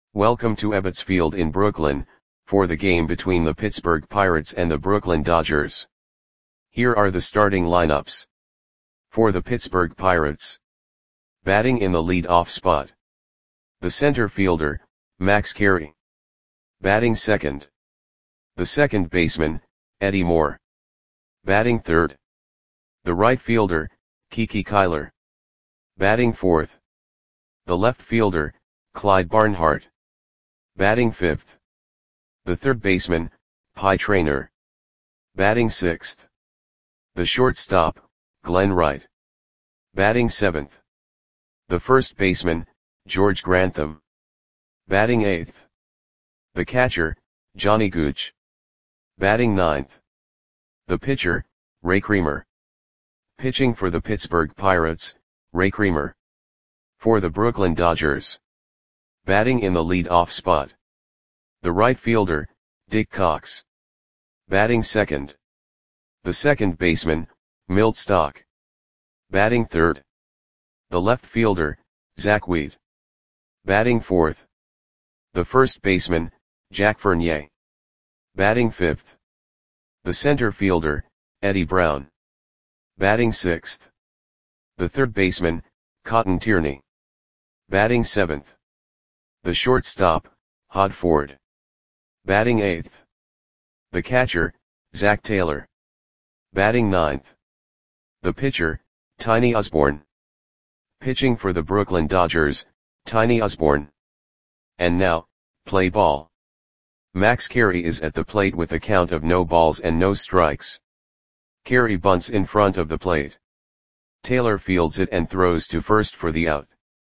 Welcome to Ebbets Field in Brooklyn, for the game between the Pittsburgh Pirates and the Brooklyn Dodgers. Here are the starting lineups. For the Pittsburgh Pirates. Batting in the lead-off spot. The center fielder, Max Carey. Batting second. The second baseman, Eddie Moore. Batting third. The right fielder, Kiki Kyler. Batting fourth. The left fielder, Clyde Barnhart. Batting fifth. The third baseman, Pie Traynor. Batting sixth. The shortstop, Glenn Wright. Batting seventh. The first baseman, George Grantham. Batting eighth. The catcher, Johnny Gooch. Batting ninth. The pitcher, Ray Creamer. Pitching for the Pittsburgh Pirates, Ray Creamer. For the Brooklyn Dodgers. Batting in the lead-off spot. The right fielder, Dick Cox. Batting second. The second baseman, Milt Stock. Batting third. The left fielder, Zach Wheat. Batting fourth. The first baseman, Jack Fournier. Batting fifth. The center fielder, Eddie Brown. Batting sixth. The third baseman, Cotton Tierney. Batting seventh. The shortstop, Hod Ford. Batting eighth. The catcher, Zach Taylor. Batting ninth. The pitcher, Tiny Osborne. Pitching for the Brooklyn Dodgers, Tiny Osborne. And now, play ball. Max Carey is at the plate with a count of no balls and no strikes. Carey bunts in front of the plate. Taylor fields it and throws to first for the out.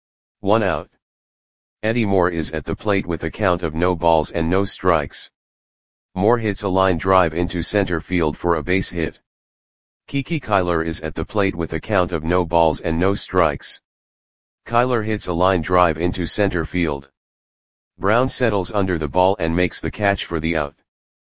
1 out. Eddie Moore is at the plate with a count of no balls and no strikes. Moore hits a line drive into center field for a base hit. Kiki Kyler is at the plate with a count of no balls and no strikes. Kyler hits a line drive into center field. Brown settles under the ball and makes the catch for the out.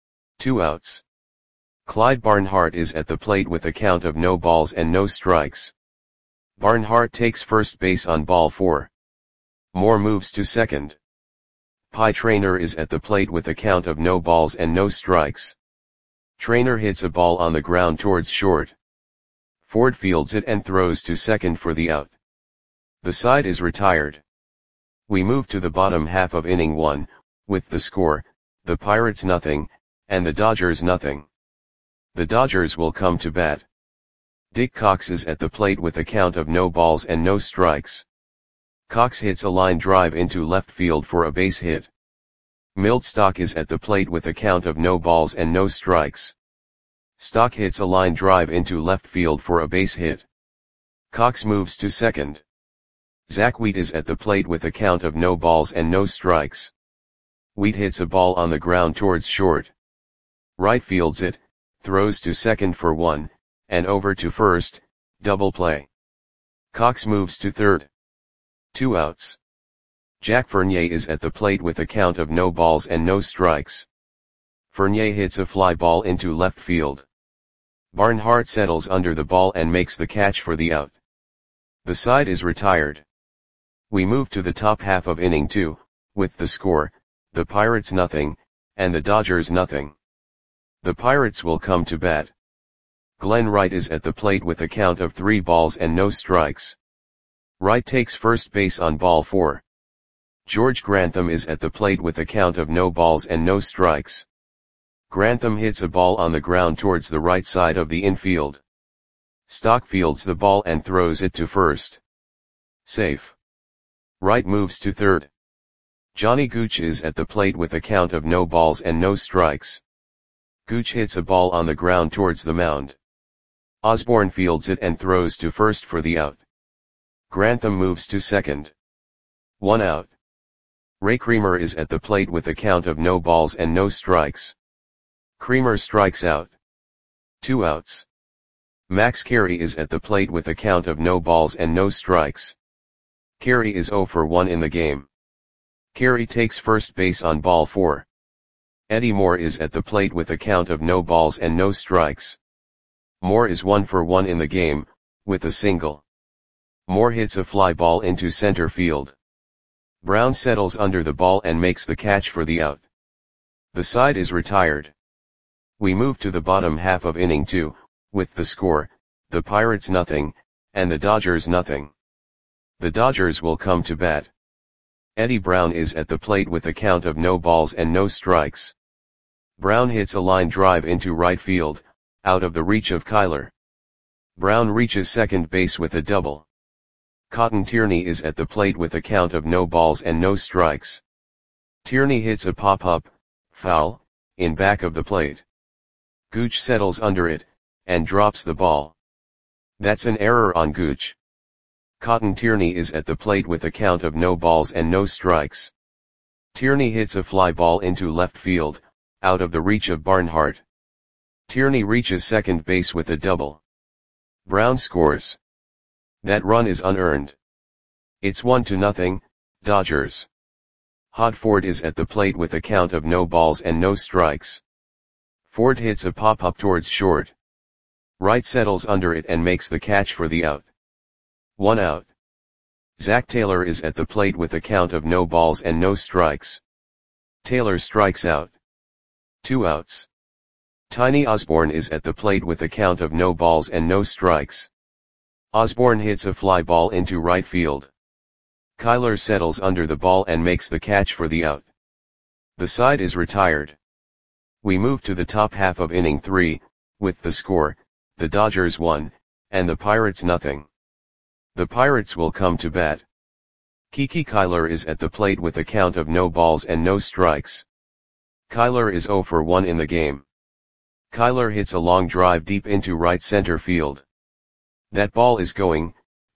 2 outs. Clyde Barnhart is at the plate with a count of no balls and no strikes. Barnhart takes first base on ball 4. Moore moves to second. Pie Traynor is at the plate with a count of no balls and no strikes. Traynor hits a ball on the ground towards short. Ford fields it and throws to second for the out. The side is retired. We move to the bottom half of inning 1, with the score, the Pirates nothing, and the Dodgers nothing. The Dodgers will come to bat. Dick Cox is at the plate with a count of no balls and no strikes. Cox hits a line drive into left field for a base hit. Milt Stock is at the plate with a count of no balls and no strikes. Stock hits a line drive into left field for a base hit. Cox moves to second. Zach Wheat is at the plate with a count of no balls and no strikes. Wheat hits a ball on the ground towards short. Wright fields it, throws to second for 1, and over to first, double play. Cox moves to third. 2 outs. Jack Fournier is at the plate with a count of no balls and no strikes. Fournier hits a fly ball into left field. Barnhart settles under the ball and makes the catch for the out. The side is retired. We move to the top half of inning 2, with the score, the Pirates nothing, and the Dodgers nothing. The Pirates will come to bat. Glenn Wright is at the plate with a count of 3 balls and no strikes. Wright takes first base on ball 4. George Grantham is at the plate with a count of no balls and no strikes. Grantham hits a ball on the ground towards the right side of the infield. Stock fields the ball and throws it to first. Safe. Wright moves to third. Johnny Gooch is at the plate with a count of no balls and no strikes. Gooch hits a ball on the ground towards the mound. Osborne fields it and throws to first for the out. Grantham moves to second. 1 out. Ray Creamer is at the plate with a count of no balls and no strikes. Creamer strikes out. 2 outs. Max Carey is at the plate with a count of no balls and no strikes. Carey is 0 for 1 in the game. Carey takes first base on ball 4. Eddie Moore is at the plate with a count of no balls and no strikes. Moore is 1 for 1 in the game, with a single. Moore hits a fly ball into center field. Brown settles under the ball and makes the catch for the out. The side is retired. We move to the bottom half of inning 2, with the score, the Pirates nothing, and the Dodgers nothing. The Dodgers will come to bat. Eddie Brown is at the plate with a count of no balls and no strikes. Brown hits a line drive into right field, out of the reach of Kyler. Brown reaches second base with a double. Cotton Tierney is at the plate with a count of no balls and no strikes. Tierney hits a pop-up, foul, in back of the plate. Gooch settles under it, and drops the ball. That's an error on Gooch. Cotton Tierney is at the plate with a count of no balls and no strikes. Tierney hits a fly ball into left field, out of the reach of Barnhart. Tierney reaches second base with a double. Brown scores. That run is unearned. It's 1-0, Dodgers. Hod Ford is at the plate with a count of no balls and no strikes. Ford hits a pop-up towards short. Wright settles under it and makes the catch for the out. 1 out. Zach Taylor is at the plate with a count of no balls and no strikes. Taylor strikes out. 2 outs. Tiny Osborne is at the plate with a count of no balls and no strikes. Osborne hits a fly ball into right field. Kyler settles under the ball and makes the catch for the out. The side is retired. We move to the top half of inning 3, with the score, the Dodgers 1, and the Pirates nothing. The Pirates will come to bat. Kiki Kyler is at the plate with a count of no balls and no strikes. Kyler is 0 for 1 in the game. Kyler hits a long drive deep into right center field. That ball is gone.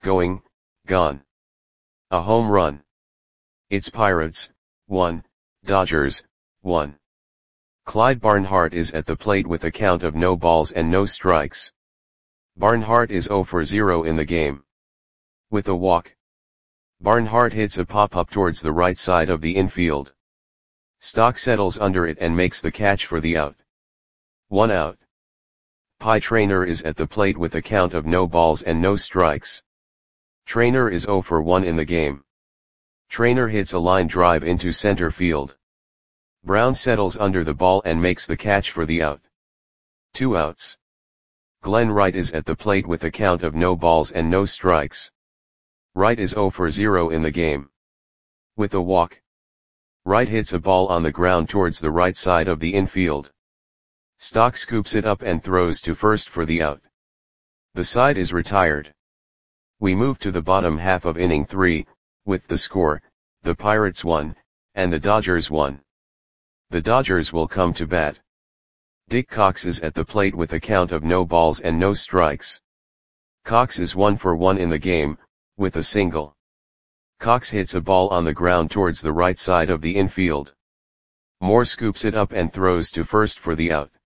A home run. It's Pirates, 1, Dodgers, 1. Clyde Barnhart is at the plate with a count of no balls and no strikes. Barnhart is 0 for 0 in the game. With a walk. Barnhart hits a pop-up towards the right side of the infield. Stock settles under it and makes the catch for the out. 1 out. Pie Traynor is at the plate with a count of no balls and no strikes. Traynor is 0 for 1 in the game. Traynor hits a line drive into center field. Brown settles under the ball and makes the catch for the out. 2 outs. Glenn Wright is at the plate with a count of no balls and no strikes. Wright is 0 for 0 in the game. With a walk. Wright hits a ball on the ground towards the right side of the infield. Stock scoops it up and throws to first for the out. The side is retired. We move to the bottom half of inning 3, with the score, the Pirates 1, and the Dodgers 1. The Dodgers will come to bat. Dick Cox is at the plate with a count of no balls and no strikes. Cox is 1 for 1 in the game, with a single. Cox hits a ball on the ground towards the right side of the infield. Moore scoops it up and throws to first for the out.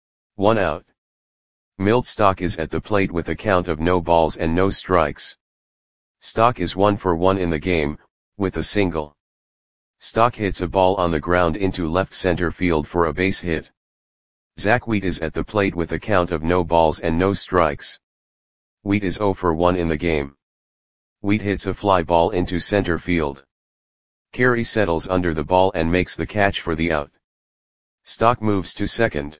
1 out. Milt Stock is at the plate with a count of no balls and no strikes. Stock is 1 for 1 in the game, with a single. Stock hits a ball on the ground into left center field for a base hit. Zach Wheat is at the plate with a count of no balls and no strikes. Wheat is 0 for 1 in the game. Wheat hits a fly ball into center field. Carey settles under the ball and makes the catch for the out. Stock moves to second.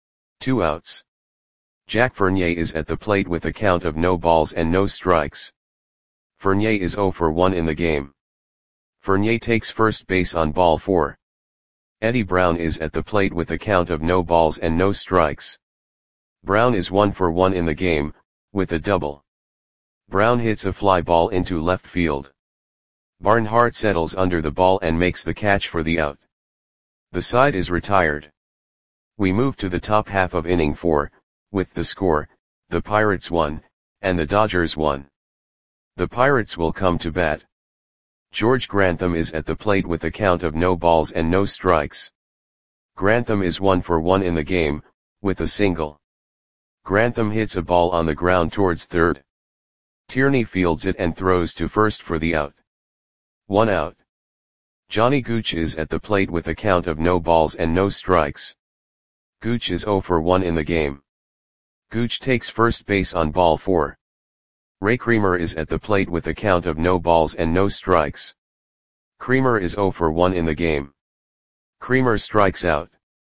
2 outs. Jack Fournier is at the plate with a count of no balls and no strikes. Fournier is 0 for 1 in the game. Fournier takes first base on ball 4. Eddie Brown is at the plate with a count of no balls and no strikes. Brown is 1 for 1 in the game, with a double. Brown hits a fly ball into left field. Barnhart settles under the ball and makes the catch for the out. The side is retired. We move to the top half of inning 4, with the score, the Pirates 1, and the Dodgers 1. The Pirates will come to bat. George Grantham is at the plate with a count of no balls and no strikes. Grantham is 1 for 1 in the game, with a single. Grantham hits a ball on the ground towards third. Tierney fields it and throws to first for the out. 1 out. Johnny Gooch is at the plate with a count of no balls and no strikes. Gooch is 0 for 1 in the game. Gooch takes first base on ball 4. Ray Creamer is at the plate with a count of no balls and no strikes. Creamer is 0 for 1 in the game. Creamer strikes out.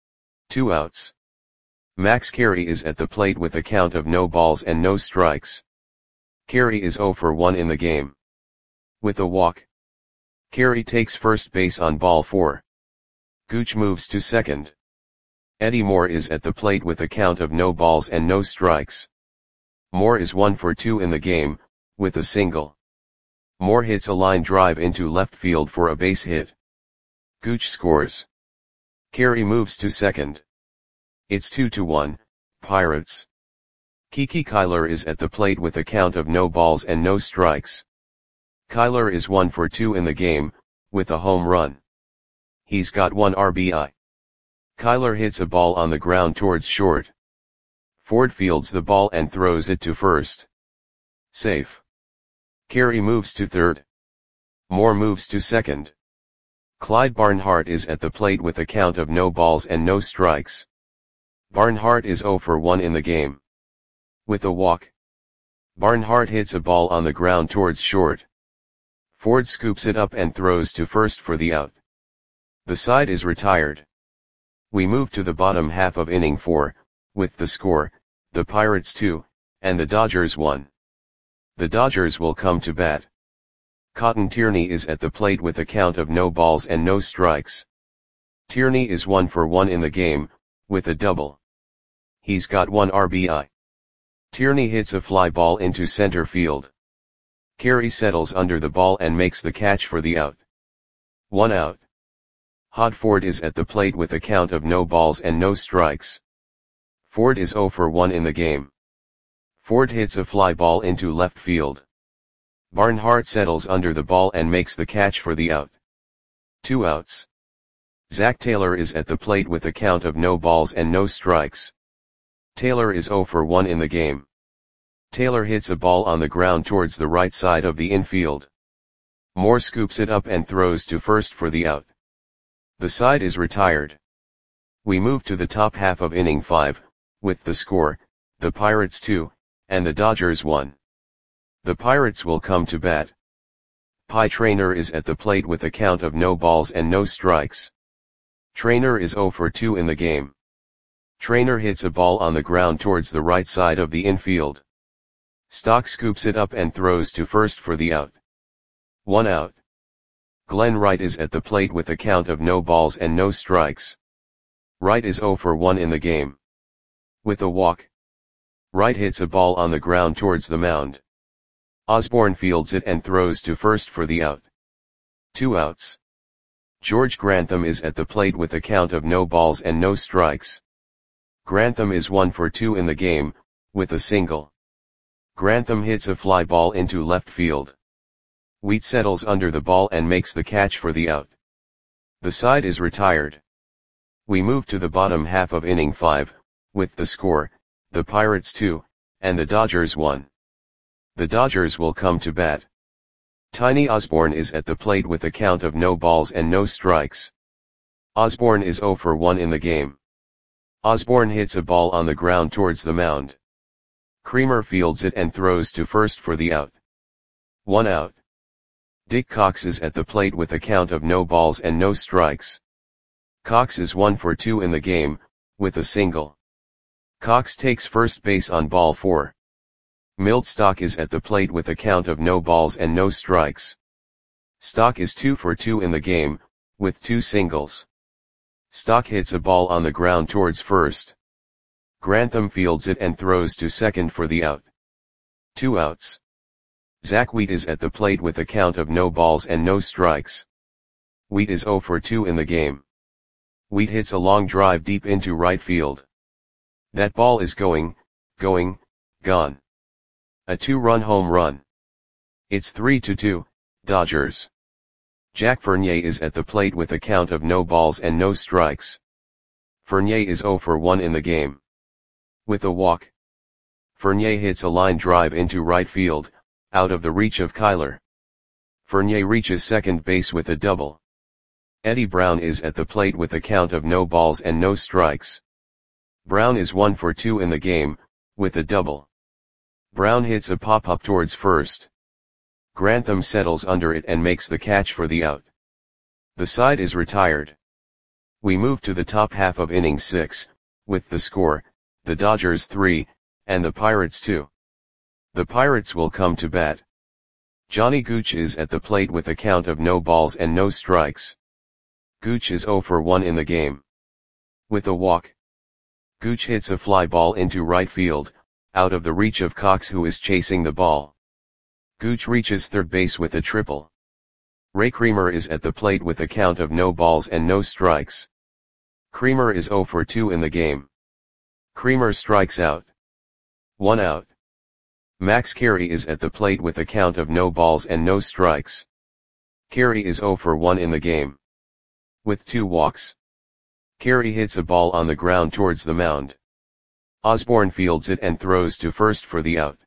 2 outs. Max Carey is at the plate with a count of no balls and no strikes. Carey is 0 for 1 in the game. With a walk. Carey takes first base on ball 4. Gooch moves to second. Eddie Moore is at the plate with a count of no balls and no strikes. Moore is 1 for 2 in the game, with a single. Moore hits a line drive into left field for a base hit. Gooch scores. Carey moves to second. It's 2-1, Pirates. Kiki Kyler is at the plate with a count of no balls and no strikes. Kyler is 1 for 2 in the game, with a home run. He's got 1 RBI. Kyler hits a ball on the ground towards short. Ford fields the ball and throws it to first. Safe. Carey moves to third. Moore moves to second. Clyde Barnhart is at the plate with a count of no balls and no strikes. Barnhart is 0 for 1 in the game. With a walk. Barnhart hits a ball on the ground towards short. Ford scoops it up and throws to first for the out. The side is retired. We move to the bottom half of inning 4, with the score, the Pirates 2, and the Dodgers 1. The Dodgers will come to bat. Cotton Tierney is at the plate with a count of no balls and no strikes. Tierney is 1 for 1 in the game, with a double. He's got 1 RBI. Tierney hits a fly ball into center field. Carey settles under the ball and makes the catch for the out. 1 out. Hod Ford is at the plate with a count of no balls and no strikes. Ford is 0 for 1 in the game. Ford hits a fly ball into left field. Barnhart settles under the ball and makes the catch for the out. 2 outs. Zach Taylor is at the plate with a count of no balls and no strikes. Taylor is 0 for 1 in the game. Taylor hits a ball on the ground towards the right side of the infield. Moore scoops it up and throws to first for the out. The side is retired. We move to the top half of inning 5, with the score, the Pirates 2, and the Dodgers 1. The Pirates will come to bat. Pie Traynor is at the plate with a count of no balls and no strikes. Traynor is 0 for 2 in the game. Traynor hits a ball on the ground towards the right side of the infield. Stock scoops it up and throws to first for the out. 1 out. Glenn Wright is at the plate with a count of no balls and no strikes. Wright is 0 for 1 in the game. With a walk. Wright hits a ball on the ground towards the mound. Osborne fields it and throws to first for the out. 2 outs. George Grantham is at the plate with a count of no balls and no strikes. Grantham is 1 for 2 in the game, with a single. Grantham hits a fly ball into left field. Wheat settles under the ball and makes the catch for the out. The side is retired. We move to the bottom half of inning 5, with the score, the Pirates 2, and the Dodgers 1. The Dodgers will come to bat. Tiny Osborne is at the plate with a count of no balls and no strikes. Osborne is 0 for 1 in the game. Osborne hits a ball on the ground towards the mound. Creamer fields it and throws to first for the out. 1 out. Dick Cox is at the plate with a count of no balls and no strikes. Cox is 1 for 2 in the game, with a single. Cox takes first base on ball 4. Milt Stock is at the plate with a count of no balls and no strikes. Stock is 2 for 2 in the game, with 2 singles. Stock hits a ball on the ground towards first. Grantham fields it and throws to second for the out. 2 outs. Zach Wheat is at the plate with a count of no balls and no strikes. Wheat is 0 for 2 in the game. Wheat hits a long drive deep into right field. That ball is gone. A 2-run home run. It's 3-2, Dodgers. Jack Fournier is at the plate with a count of no balls and no strikes. Fournier is 0 for 1 in the game. With a walk. Fournier hits a line drive into right field, out of the reach of Kyler. Fournier reaches second base with a double. Eddie Brown is at the plate with a count of no balls and no strikes. Brown is 1 for 2 in the game, with a double. Brown hits a pop-up towards first. Grantham settles under it and makes the catch for the out. The side is retired. We move to the top half of inning 6, with the score, the Dodgers 3, and the Pirates 2. The Pirates will come to bat. Johnny Gooch is at the plate with a count of no balls and no strikes. Gooch is 0 for 1 in the game. With a walk, Gooch hits a fly ball into right field, out of the reach of Cox, who is chasing the ball. Gooch reaches third base with a triple. Ray Creamer is at the plate with a count of no balls and no strikes. Creamer is 0 for 2 in the game. Creamer strikes out. 1 out. Max Carey is at the plate with a count of no balls and no strikes. Carey is 0 for 1 in the game. With 2 walks, Carey hits a ball on the ground towards the mound. Osborne fields it and throws to first for the out.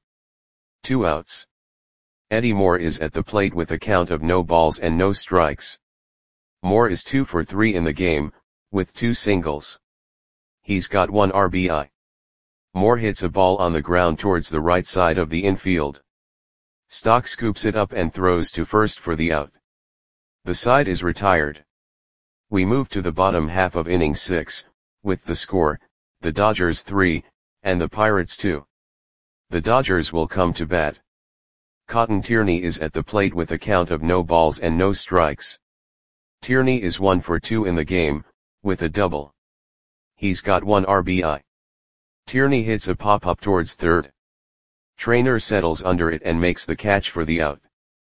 2 outs. Eddie Moore is at the plate with a count of no balls and no strikes. Moore is 2 for 3 in the game, with 2 singles. He's got 1 RBI. Moore hits a ball on the ground towards the right side of the infield. Stock scoops it up and throws to first for the out. The side is retired. We move to the bottom half of inning 6, with the score, the Dodgers 3, and the Pirates 2. The Dodgers will come to bat. Cotton Tierney is at the plate with a count of no balls and no strikes. Tierney is 1 for 2 in the game, with a double. He's got 1 RBI. Tierney hits a pop-up towards third. Trainer settles under it and makes the catch for the out.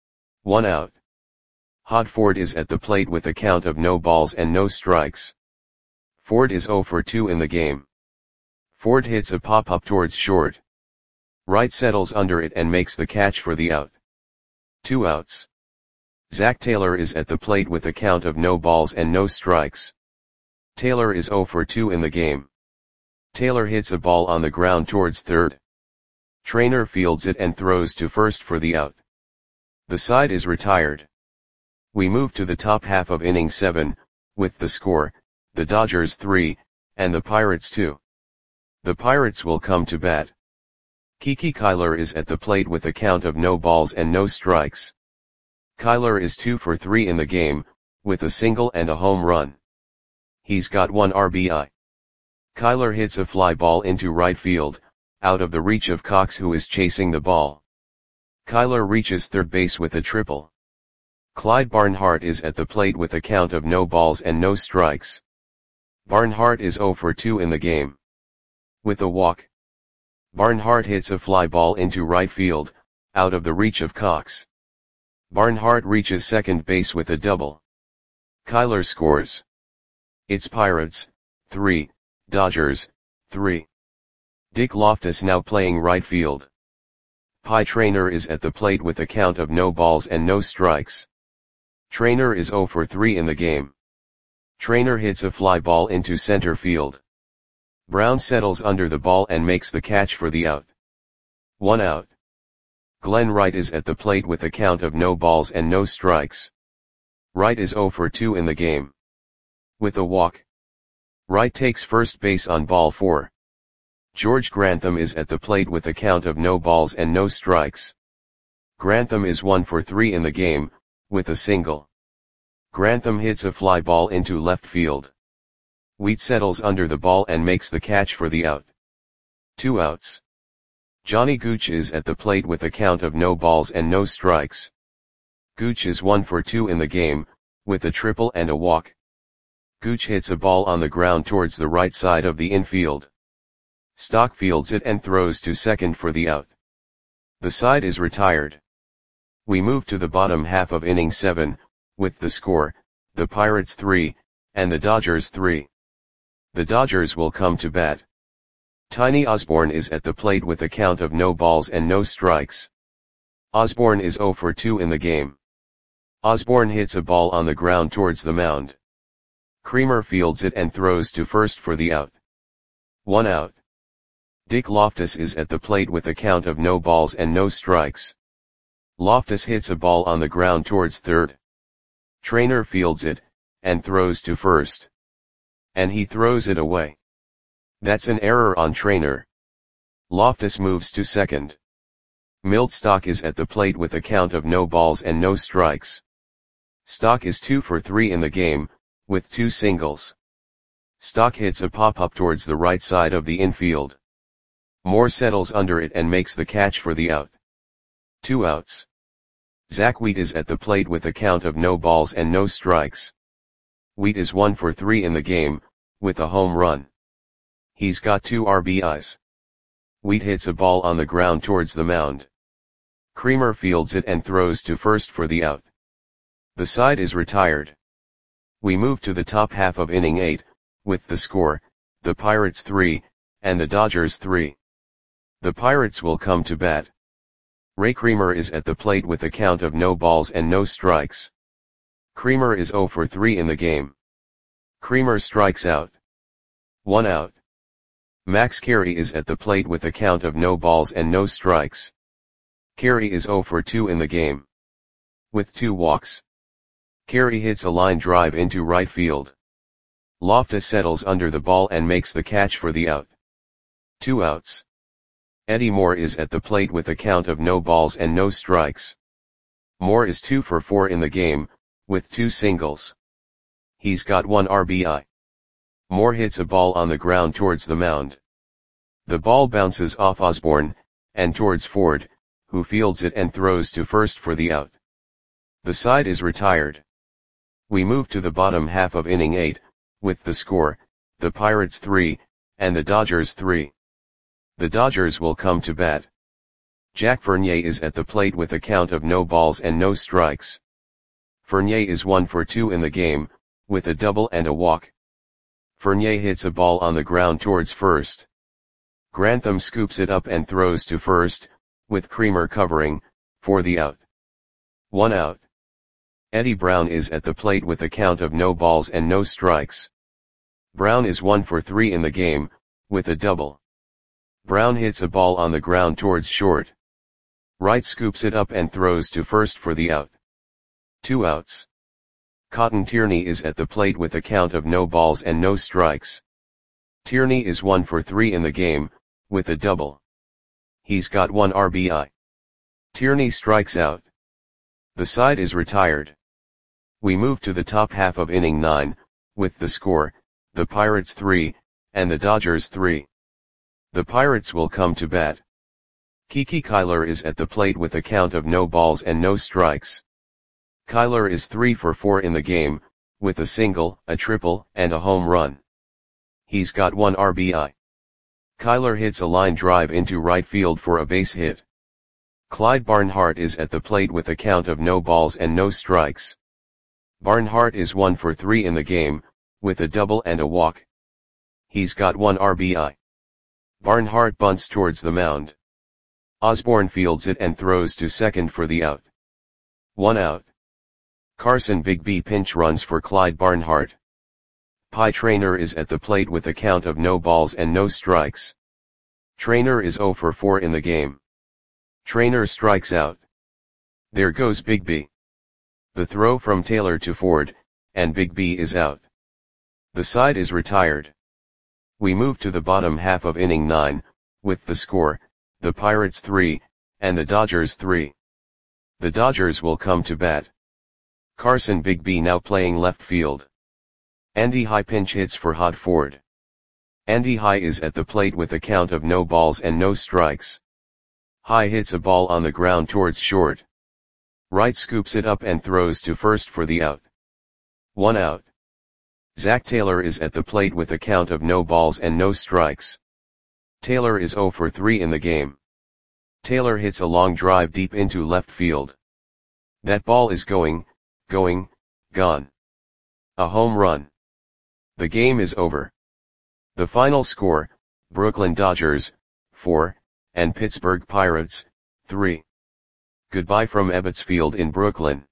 1 out. Hod Ford is at the plate with a count of no balls and no strikes. Ford is 0 for 2 in the game. Ford hits a pop-up towards short. Wright settles under it and makes the catch for the out. 2 outs. Zach Taylor is at the plate with a count of no balls and no strikes. Taylor is 0 for 2 in the game. Taylor hits a ball on the ground towards third. Trainer fields it and throws to first for the out. The side is retired. We move to the top half of inning 7, with the score, the Dodgers 3, and the Pirates 2. The Pirates will come to bat. Kiki Kyler is at the plate with a count of no balls and no strikes. Kyler is 2 for 3 in the game, with a single and a home run. He's got 1 RBI. Kyler hits a fly ball into right field, out of the reach of Cox, who is chasing the ball. Kyler reaches third base with a triple. Clyde Barnhart is at the plate with a count of no balls and no strikes. Barnhart is 0 for 2 in the game. With a walk, Barnhart hits a fly ball into right field, out of the reach of Cox. Barnhart reaches second base with a double. Kyler scores. It's Pirates 3, Dodgers 3. Dick Loftus now playing right field. Pie Traynor is at the plate with a count of no balls and no strikes. Traynor is 0 for 3 in the game. Traynor hits a fly ball into center field. Brown settles under the ball and makes the catch for the out. 1 out. Glenn Wright is at the plate with a count of no balls and no strikes. Wright is 0 for 2 in the game. With a walk, Wright takes first base on ball 4. George Grantham is at the plate with a count of no balls and no strikes. Grantham is 1 for 3 in the game, with a single. Grantham hits a fly ball into left field. Wheat settles under the ball and makes the catch for the out. 2 outs. Johnny Gooch is at the plate with a count of no balls and no strikes. Gooch is 1 for 2 in the game, with a triple and a walk. Gooch hits a ball on the ground towards the right side of the infield. Stock fields it and throws to second for the out. The side is retired. We move to the bottom half of inning 7, with the score, the Pirates 3, and the Dodgers 3. The Dodgers will come to bat. Tiny Osborne is at the plate with a count of no balls and no strikes. Osborne is 0 for 2 in the game. Osborne hits a ball on the ground towards the mound. Creamer fields it and throws to first for the out. 1 out. Dick Loftus is at the plate with a count of no balls and no strikes. Loftus hits a ball on the ground towards third. Trainer fields it, and throws to first. And he throws it away. That's an error on Trainer. Loftus moves to second. Milt Stock is at the plate with a count of no balls and no strikes. Stock is 2 for 3 in the game, with 2 singles. Stock hits a pop-up towards the right side of the infield. Moore settles under it and makes the catch for the out. 2 outs. Zach Wheat is at the plate with a count of no balls and no strikes. Wheat is 1 for 3 in the game, with a home run. He's got 2 RBIs. Wheat hits a ball on the ground towards the mound. Creamer fields it and throws to first for the out. The side is retired. We move to the top half of inning 8, with the score, the Pirates 3, and the Dodgers 3. The Pirates will come to bat. Ray Creamer is at the plate with a count of no balls and no strikes. Creamer is 0 for 3 in the game. Creamer strikes out. 1 out. Max Carey is at the plate with a count of no balls and no strikes. Carey is 0 for 2 in the game. With 2 walks. Carey hits a line drive into right field. Loftus settles under the ball and makes the catch for the out. 2 outs. Eddie Moore is at the plate with a count of no balls and no strikes. Moore is 2 for 4 in the game, with 2 singles. He's got 1 RBI. Moore hits a ball on the ground towards the mound. The ball bounces off Osborne, and towards Ford, who fields it and throws to first for the out. The side is retired. We move to the bottom half of inning 8, with the score, the Pirates 3, and the Dodgers 3. The Dodgers will come to bat. Jack Fournier is at the plate with a count of no balls and no strikes. Fournier is 1 for 2 in the game, with a double and a walk. Fournier hits a ball on the ground towards first. Grantham scoops it up and throws to first, with Creamer covering, for the out. 1 out. Eddie Brown is at the plate with a count of no balls and no strikes. Brown is 1 for 3 in the game, with a double. Brown hits a ball on the ground towards short. Wright scoops it up and throws to first for the out. 2 outs. Cotton Tierney is at the plate with a count of no balls and no strikes. Tierney is 1 for 3 in the game, with a double. He's got 1 RBI. Tierney strikes out. The side is retired. We move to the top half of inning 9, with the score, the Pirates 3, and the Dodgers 3. The Pirates will come to bat. Kiki Kyler is at the plate with a count of no balls and no strikes. Kyler is 3 for 4 in the game, with a single, a triple, and a home run. He's got 1 RBI. Kyler hits a line drive into right field for a base hit. Clyde Barnhart is at the plate with a count of no balls and no strikes. Barnhart is 1 for 3 in the game, with a double and a walk. He's got 1 RBI. Barnhart bunts towards the mound. Osborne fields it and throws to second for the out. 1 out. Carson Bigby pinch runs for Clyde Barnhart. Pie Traynor is at the plate with a count of no balls and no strikes. Traynor is 0 for 4 in the game. Traynor strikes out. There goes Bigby. The throw from Taylor to Ford, and Bigby is out. The side is retired. We move to the bottom half of inning 9, with the score, the Pirates 3, and the Dodgers 3. The Dodgers will come to bat. Carson Bigby now playing left field. Andy High pinch hits for Hod Ford. Andy High is at the plate with a count of no balls and no strikes. High hits a ball on the ground towards short. Wright scoops it up and throws to first for the out. 1 out. Zach Taylor is at the plate with a count of no balls and no strikes. Taylor is 0 for 3 in the game. Taylor hits a long drive deep into left field. That ball is gone. A home run. The game is over. The final score, Brooklyn Dodgers, 4, and Pittsburgh Pirates, 3. Goodbye from Ebbets Field in Brooklyn.